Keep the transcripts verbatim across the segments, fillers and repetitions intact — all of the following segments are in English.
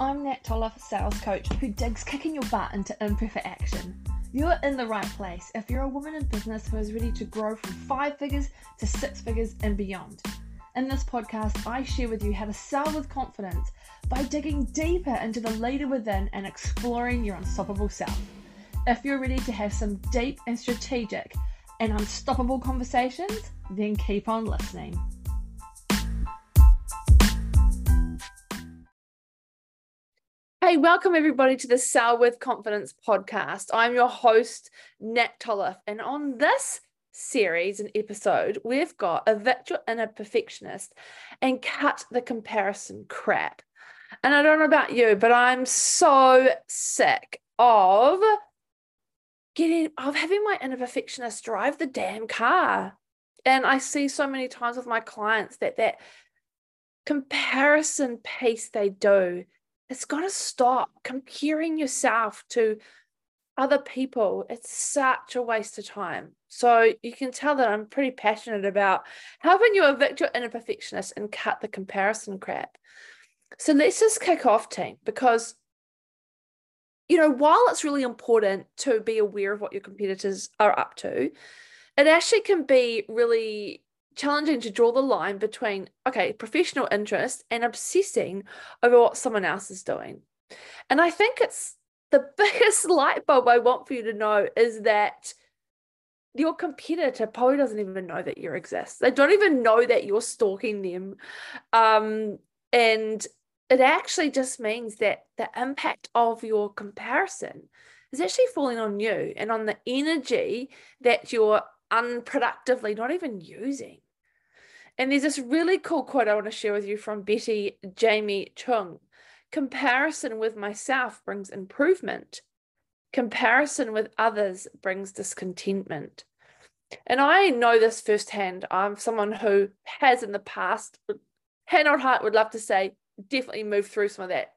I'm Nat Toller, sales coach who digs kicking your butt into imperfect action. You're in the right place if you're a woman in business who is ready to grow from five figures to six figures and beyond. In this podcast, I share with you how to sell with confidence by digging deeper into the leader within and exploring your unstoppable self. If you're ready to have some deep and strategic and unstoppable conversations, then keep on listening. Hey, welcome everybody to the Sell with Confidence podcast. I'm your host, Nat Toller, and on this series and episode, we've got Evict Your Inner Perfectionist and Cut the Comparison Crap. And I don't know about you, but I'm so sick of getting, of having my inner perfectionist drive the damn car. And I see so many times with my clients that that comparison piece they do, it's got to stop. Comparing yourself to other people, it's such a waste of time. So you can tell that I'm pretty passionate about helping you evict your inner perfectionist and cut the comparison crap. So let's just kick off, team, because, you know, while it's really important to be aware of what your competitors are up to, it actually can be really challenging to draw the line between, okay, professional interest and obsessing over what someone else is doing. And I think it's the biggest light bulb I want for you to know is that your competitor probably doesn't even know that you exist. They don't even know that you're stalking them. Um, and it actually just means that the impact of your comparison is actually falling on you and on the energy that you're unproductively not even using. And there's this really cool quote I want to share with you from Betty Jamie Chung. Comparison with myself brings improvement. Comparison with others brings discontentment. And I know this firsthand. I'm someone who has in the past, hand on heart, would love to say, definitely moved through some of that.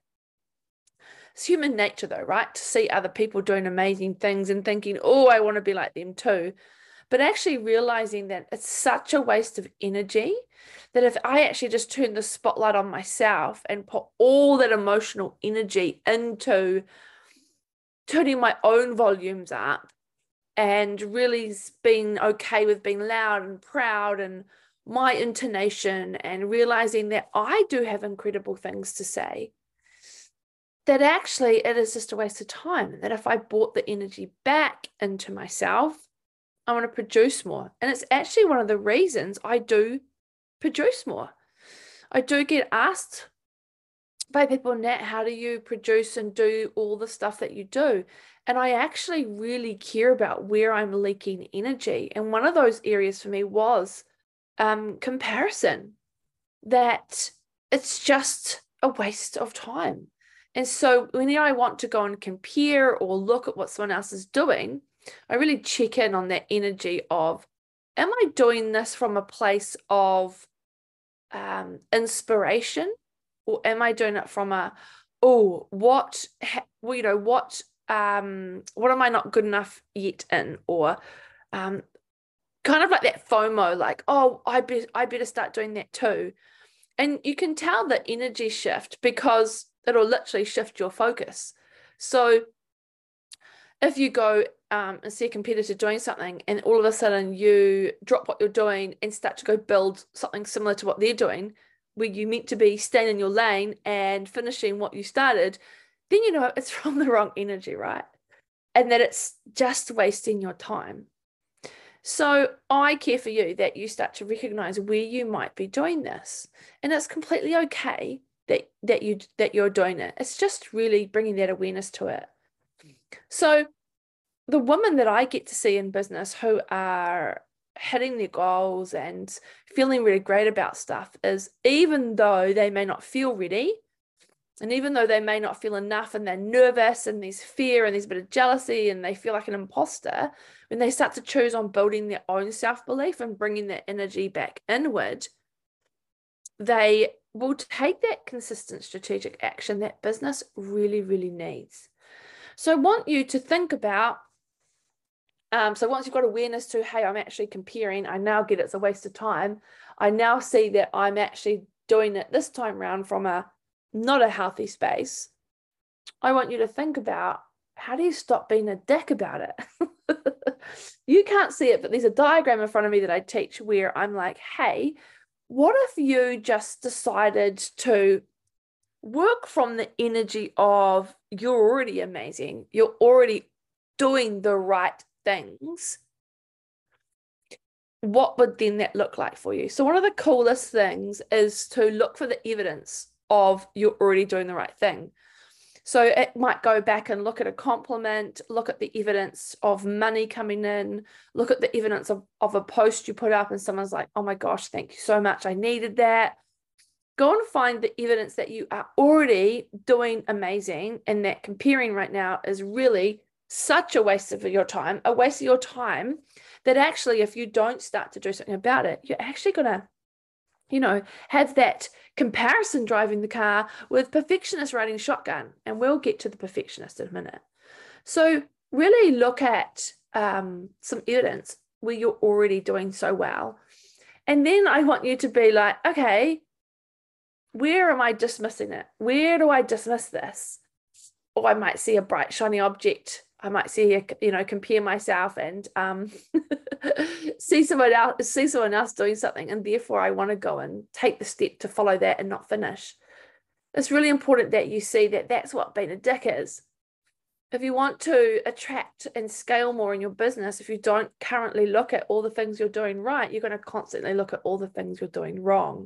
It's human nature though, right? To see other people doing amazing things and thinking, oh, I want to be like them too. But actually realizing that it's such a waste of energy that if I actually just turn the spotlight on myself and put all that emotional energy into turning my own volumes up and really being okay with being loud and proud and my intonation and realizing that I do have incredible things to say, that actually it is just a waste of time. That if I brought the energy back into myself, I want to produce more. And it's actually one of the reasons I do produce more. I do get asked by people, Nat, how do you produce and do all the stuff that you do? And I actually really care about where I'm leaking energy. And one of those areas for me was um, comparison, that it's just a waste of time. And so when I want to go and compare or look at what someone else is doing, I really check in on that energy of, am I doing this from a place of um, inspiration, or am I doing it from a, oh, what, well, you know, what, um, what am I not good enough yet in, or um, kind of like that FOMO, like, oh, I bet I better start doing that too. And you can tell the energy shift because it'll literally shift your focus. So if you go um, and see a competitor doing something and all of a sudden you drop what you're doing and start to go build something similar to what they're doing, where you meant to be staying in your lane and finishing what you started, then you know it's from the wrong energy, right? And that it's just wasting your time. So I care for you that you start to recognize where you might be doing this. And it's completely okay that, that, you, that you're doing it. It's just really bringing that awareness to it. So the women that I get to see in business who are hitting their goals and feeling really great about stuff is, even though they may not feel ready, and even though they may not feel enough and they're nervous and there's fear and there's a bit of jealousy and they feel like an imposter, when they start to choose on building their own self-belief and bringing that energy back inward, they will take that consistent strategic action that business really, really needs. So I want you to think about, um, so once you've got awareness to, hey, I'm actually comparing, I now get it's a waste of time. I now see that I'm actually doing it this time around from a not a healthy space. I want you to think about, how do you stop being a dick about it? You can't see it, but there's a diagram in front of me that I teach where I'm like, hey, what if you just decided to work from the energy of you're already amazing, you're already doing the right things? What would then that look like for you? So one of the coolest things is to look for the evidence of you're already doing the right thing. So it might go back and look at a compliment, look at the evidence of money coming in, look at the evidence of, of a post you put up and someone's like, oh my gosh, thank you so much, I needed that. Go and find the evidence that you are already doing amazing, and that comparing right now is really such a waste of your time, a waste of your time, that actually if you don't start to do something about it, you're actually going to, you know, have that comparison driving the car with perfectionist riding shotgun. And we'll get to the perfectionist in a minute. So really look at um, some evidence where you're already doing so well. And then I want you to be like, okay, where am I dismissing it? Where do I dismiss this? Or I might see a bright, shiny object. I might see, a, you know, compare myself and um, see someone else, see someone else doing something, and therefore I want to go and take the step to follow that and not finish. It's really important that you see that that's what being a dick is. If you want to attract and scale more in your business, if you don't currently look at all the things you're doing right, you're going to constantly look at all the things you're doing wrong.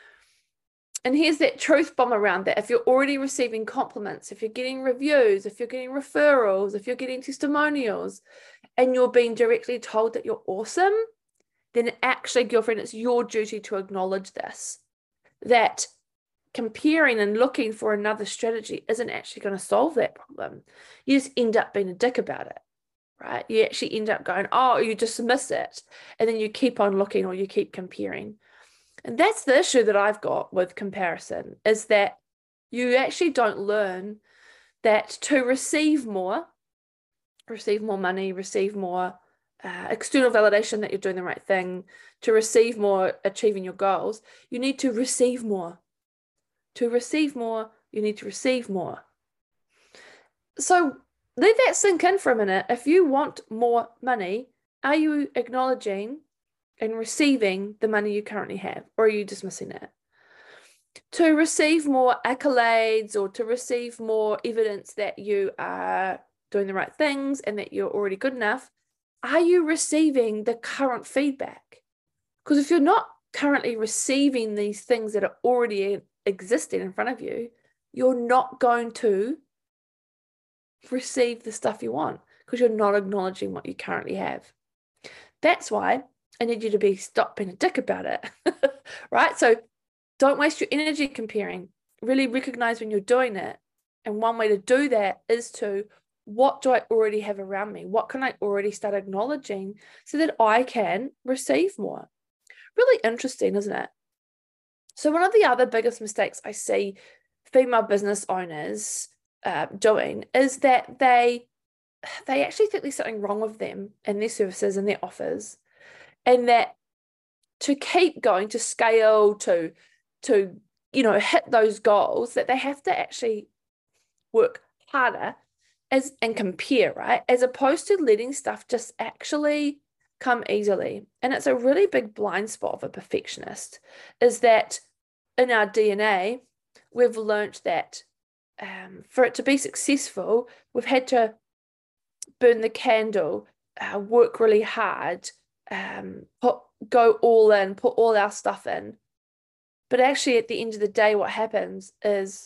And here's that truth bomb around that. If you're already receiving compliments, if you're getting reviews, if you're getting referrals, if you're getting testimonials, and you're being directly told that you're awesome, then actually, girlfriend, it's your duty to acknowledge this. That comparing and looking for another strategy isn't actually going to solve that problem. You just end up being a dick about it, right? You actually end up going, oh, you dismiss it, and then you keep on looking or you keep comparing. And that's the issue that I've got with comparison, is that you actually don't learn that to receive more, receive more money, receive more uh, external validation that you're doing the right thing, to receive more, achieving your goals, you need to receive more. To receive more, you need to receive more. So let that sink in for a minute. If you want more money, are you acknowledging and receiving the money you currently have, or are you dismissing it? To receive more accolades or to receive more evidence that you are doing the right things and that you're already good enough, are you receiving the current feedback? Because if you're not currently receiving these things that are already existing in front of you, you're not going to receive the stuff you want, because you're not acknowledging what you currently have. That's why I need you to be stop being a dick about it, right? So don't waste your energy comparing. Really recognize when you're doing it. And one way to do that is to, what do I already have around me? What can I already start acknowledging so that I can receive more? Really interesting, isn't it? So one of the other biggest mistakes I see female business owners uh, doing is that they they actually think there's something wrong with them and their services and their offers, and that to keep going, to scale, to to you know hit those goals, that they have to actually work harder as and compare, right, as opposed to letting stuff just actually come easily. And it's a really big blind spot of a perfectionist, is that in our D N A, we've learnt that um, for it to be successful, we've had to burn the candle, uh, work really hard, um, put, go all in, put all our stuff in. But actually, at the end of the day, what happens is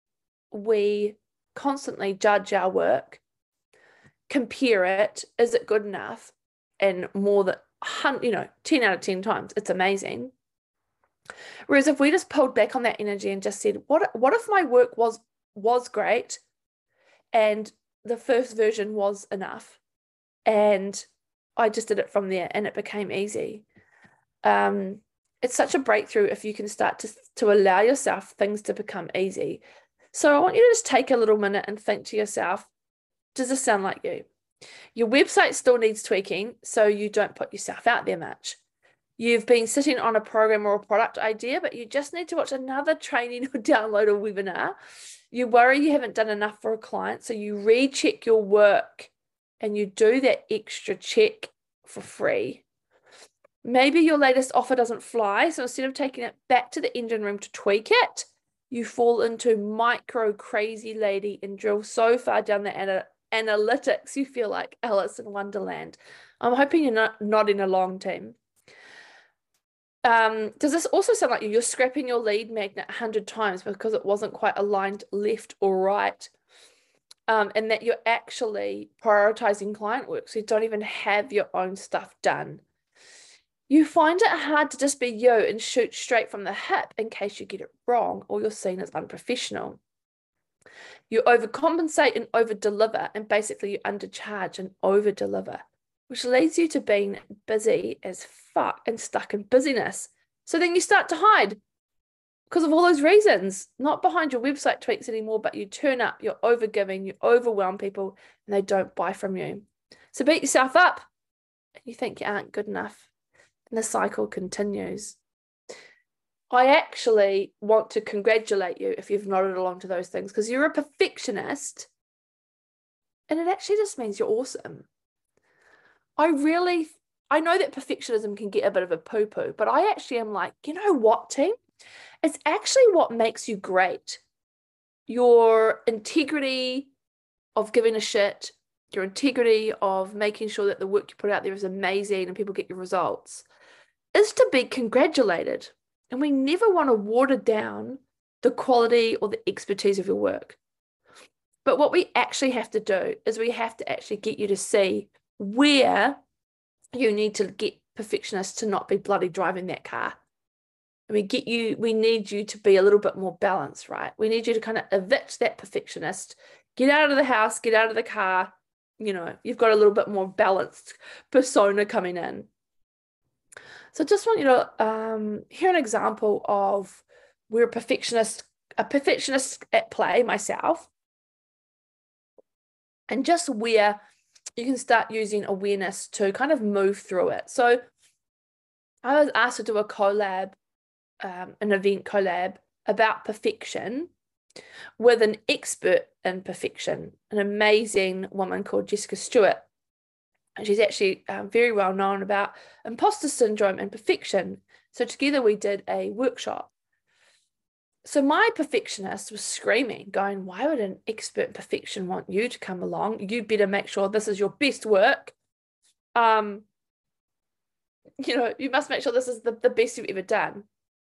we constantly judge our work, compare it, is it good enough? And more than, you know, ten out of ten times, it's amazing. Whereas if we just pulled back on that energy and just said, what, what if my work was, was great and the first version was enough and I just did it from there and it became easy? Um, it's such a breakthrough if you can start to, to allow yourself things to become easy. So I want you to just take a little minute and think to yourself, does this sound like you? Your website still needs tweaking so you don't put yourself out there much. You've been sitting on a program or a product idea, but you just need to watch another training or download a webinar. You worry you haven't done enough for a client, so you recheck your work and you do that extra check for free. Maybe your latest offer doesn't fly, so instead of taking it back to the engine room to tweak it, you fall into micro crazy lady and drill so far down the ana analytics you feel like Alice in Wonderland. I'm hoping you're not nodding along, team. Um, does this also sound like you're scrapping your lead magnet a hundred times because it wasn't quite aligned left or right? Um, and that you're actually prioritizing client work, so you don't even have your own stuff done. You find it hard to just be you and shoot straight from the hip in case you get it wrong or you're seen as unprofessional. You overcompensate and overdeliver, and basically you undercharge and overdeliver, which leads you to being busy as fuck and stuck in busyness. So then you start to hide because of all those reasons, not behind your website tweaks anymore, but you turn up, you're overgiving, you overwhelm people, and they don't buy from you. So beat yourself up and you think you aren't good enough. And the cycle continues. I actually want to congratulate you if you've nodded along to those things, because you're a perfectionist and it actually just means you're awesome. I really, I know that perfectionism can get a bit of a poo-poo, but I actually am like, you know what, team? It's actually what makes you great. Your integrity of giving a shit, your integrity of making sure that the work you put out there is amazing and people get your results, is to be congratulated. And we never want to water down the quality or the expertise of your work. But what we actually have to do is we have to actually get you to see where you need to get perfectionists to not be bloody driving that car. And we get you, we need you to be a little bit more balanced, right? We need you to kind of evict that perfectionist, get out of the house, get out of the car. You know, you've got a little bit more balanced persona coming in. So just want you to um, hear an example of where a perfectionist, a perfectionist at play, myself, and just where you can start using awareness to kind of move through it. So I was asked to do a collab, um, an event collab about perfection with an expert in perfection, an amazing woman called Jessica Stewart. And she's actually um, very well known about imposter syndrome and perfection. So together we did a workshop. So my perfectionist was screaming, going, why would an expert in perfection want you to come along? You better make sure this is your best work. Um, you know, you must make sure this is the, the best you've ever done.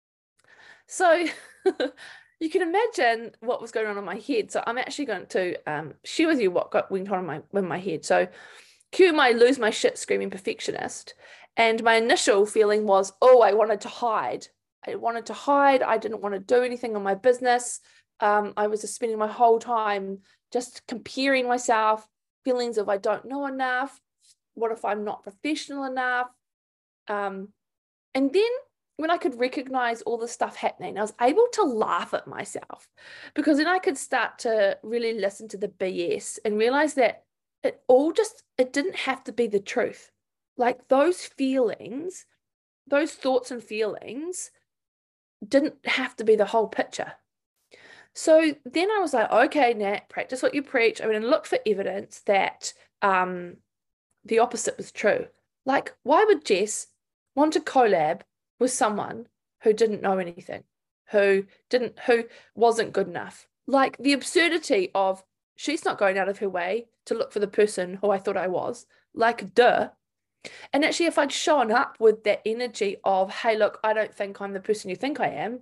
So you can imagine what was going on in my head. So I'm actually going to um, share with you what got went on in my, in my head. So cue my lose my shit screaming perfectionist. And my initial feeling was, oh, I wanted to hide. I wanted to hide. I didn't want to do anything on my business. Um, I was just spending my whole time just comparing myself, feelings of I don't know enough. What if I'm not professional enough? Um, and then when I could recognize all the stuff happening, I was able to laugh at myself, because then I could start to really listen to the B S and realize that it all just, it didn't have to be the truth. Like those feelings, those thoughts and feelings didn't have to be the whole picture. So then I was like, okay, Nat, practice what you preach. I mean, and look for evidence that um, the opposite was true. Like, why would Jess want to collab with someone who didn't know anything, who didn't, who wasn't good enough? Like the absurdity of, she's not going out of her way to look for the person who I thought I was. Like, duh. And actually, if I'd shown up with that energy of, hey, look, I don't think I'm the person you think I am,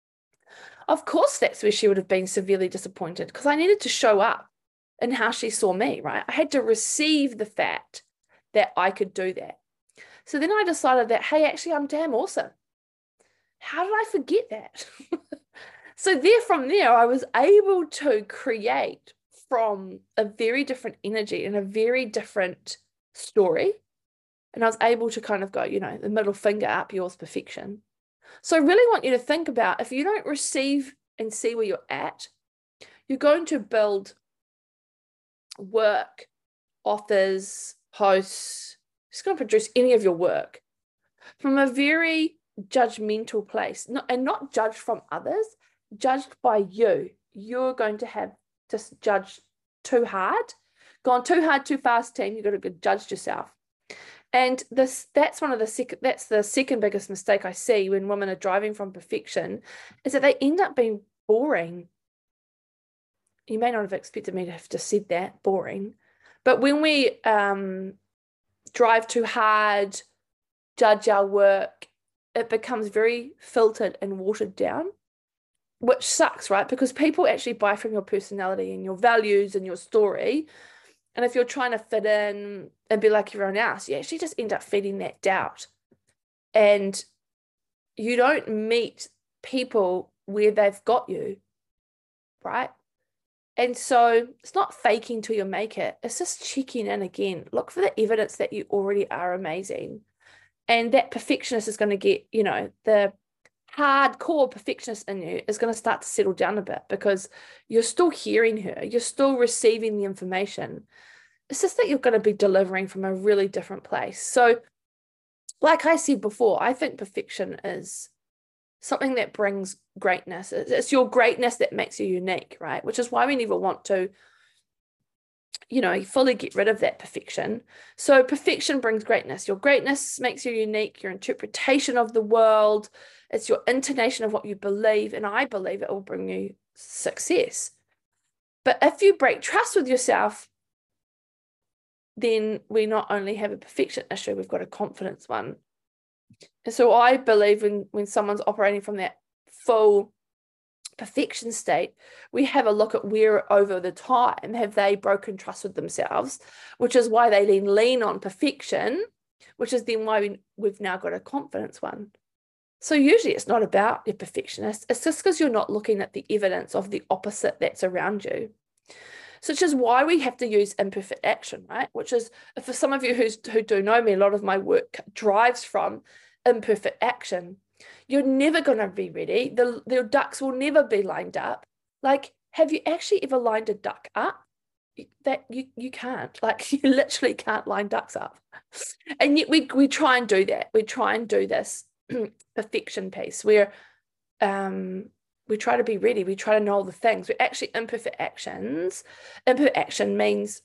of course that's where she would have been severely disappointed, because I needed to show up in how she saw me, right? I had to receive the fact that I could do that. So then I decided that, hey, actually, I'm damn awesome. How did I forget that? So there, from there, I was able to create from a very different energy and a very different story. And I was able to kind of go, you know, the middle finger up, yours perfection. So I really want you to think about, if you don't receive and see where you're at, you're going to build work, authors, posts, just going to produce any of your work from a very judgmental place, not, and not judged from others, judged by you. you're going to have just judged too hard, gone too hard, too fast, team. You've got to judge yourself. And this that's one of the second that's the second biggest mistake I see when women are driving from perfection, is that they end up being boring. You may not have expected me to have just said that, boring. But when we um, drive too hard, judge our work, it becomes very filtered and watered down, which sucks, right? Because people actually buy from your personality and your values and your story. And if you're trying to fit in and be like everyone else, you actually just end up feeding that doubt. And you don't meet people where they've got you, right? And so it's not faking till you make it. It's just checking in again. Look for the evidence that you already are amazing. And that perfectionist is going to get, you know, the hardcore perfectionist in you is going to start to settle down a bit, because you're still hearing her. You're still receiving the information. It's just that you're going to be delivering from a really different place. So like I said before, I think perfection is something that brings greatness. It's your greatness that makes you unique, right? Which is why we never want to, you know, fully get rid of that perfection. So perfection brings greatness. Your greatness makes you unique, your interpretation of the world, it's your intonation of what you believe, and I believe it will bring you success. But if you break trust with yourself, then we not only have a perfection issue, we've got a confidence one. And so I believe when, when someone's operating from that full perfection state, we have a look at where over the time have they broken trust with themselves, which is why they then lean on perfection, which is then why we, we've now got a confidence one. So usually it's not about your perfectionist. It's just because you're not looking at the evidence of the opposite that's around you. So which is why we have to use imperfect action, right? Which is, for some of you who's, who do know me, a lot of my work drives from imperfect action. You're never going to be ready. The, the ducks will never be lined up. Like, have you actually ever lined a duck up? That you, you can't. Like, you literally can't line ducks up. And yet we, we try and do that. We try and do this perfection piece where um, we try to be ready. We try to know all the things. We're actually imperfect actions. Imperfect action means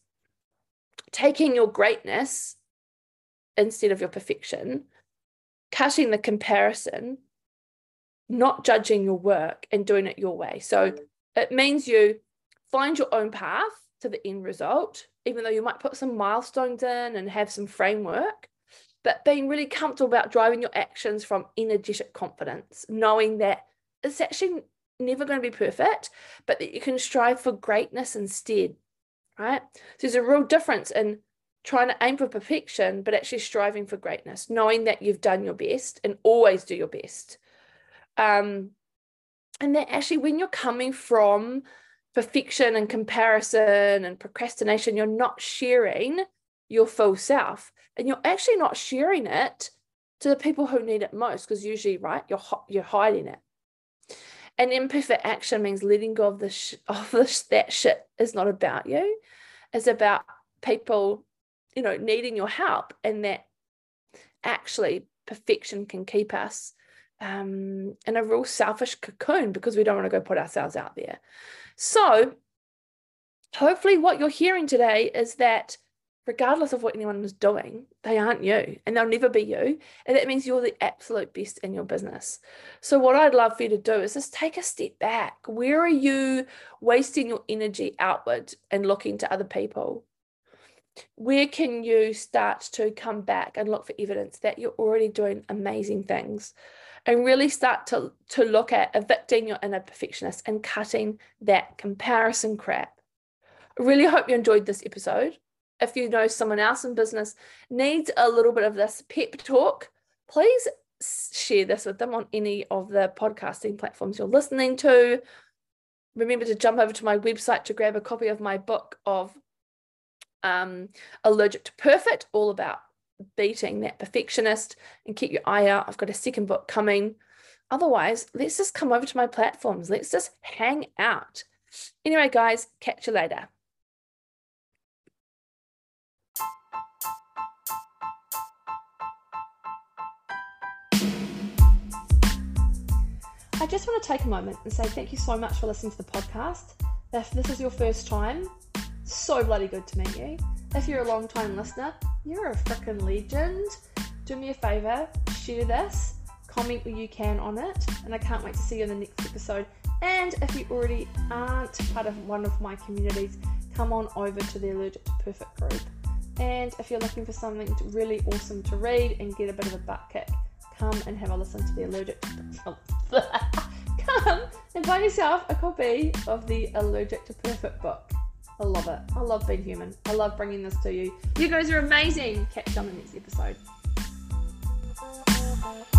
taking your greatness instead of your perfection, cutting the comparison, not judging your work, and doing it your way. So it means you find your own path to the end result, even though you might put some milestones in and have some framework, but being really comfortable about driving your actions from energetic confidence, knowing that it's actually never going to be perfect, but that you can strive for greatness instead, right? So there's a real difference in trying to aim for perfection, but actually striving for greatness, knowing that you've done your best and always do your best. Um, and that actually when you're coming from perfection and comparison and procrastination, you're not sharing your full self, and you're actually not sharing it to the people who need it most, because usually, right, you're you're hiding it. And imperfect action means letting go of the sh- of this that shit is not about you. It's about people, you know, needing your help, and that actually perfection can keep us um, in a real selfish cocoon because we don't want to go put ourselves out there. So hopefully what you're hearing today is that regardless of what anyone is doing, they aren't you, and they'll never be you. And that means you're the absolute best in your business. So what I'd love for you to do is just take a step back. Where are you wasting your energy outward and looking to other people? Where can you start to come back and look for evidence that you're already doing amazing things, and really start to, to look at evicting your inner perfectionist and cutting that comparison crap? I really hope you enjoyed this episode. If you know someone else in business needs a little bit of this pep talk, please share this with them on any of the podcasting platforms you're listening to. Remember to jump over to my website to grab a copy of my book of um, Allergic to Perfect, all about beating that perfectionist, and keep your eye out. I've got a second book coming. Otherwise, let's just come over to my platforms. Let's just hang out. Anyway, guys, catch you later. I just want to take a moment and say thank you so much for listening to the podcast. If this is your first time, so bloody good to meet you. If you're a long time listener, you're a freaking legend. Do me a favour, share this, comment where you can on it, and I can't wait to see you in the next episode. And if you already aren't part of one of my communities, come on over to the Allergic to Perfect group. And if you're looking for something really awesome to read and get a bit of a butt kick, come and have a listen to the Allergic to Come and buy yourself a copy of the Allergic to Perfect book. I love it. I love being human. I love bringing this to you. You guys are amazing. Catch you on the next episode.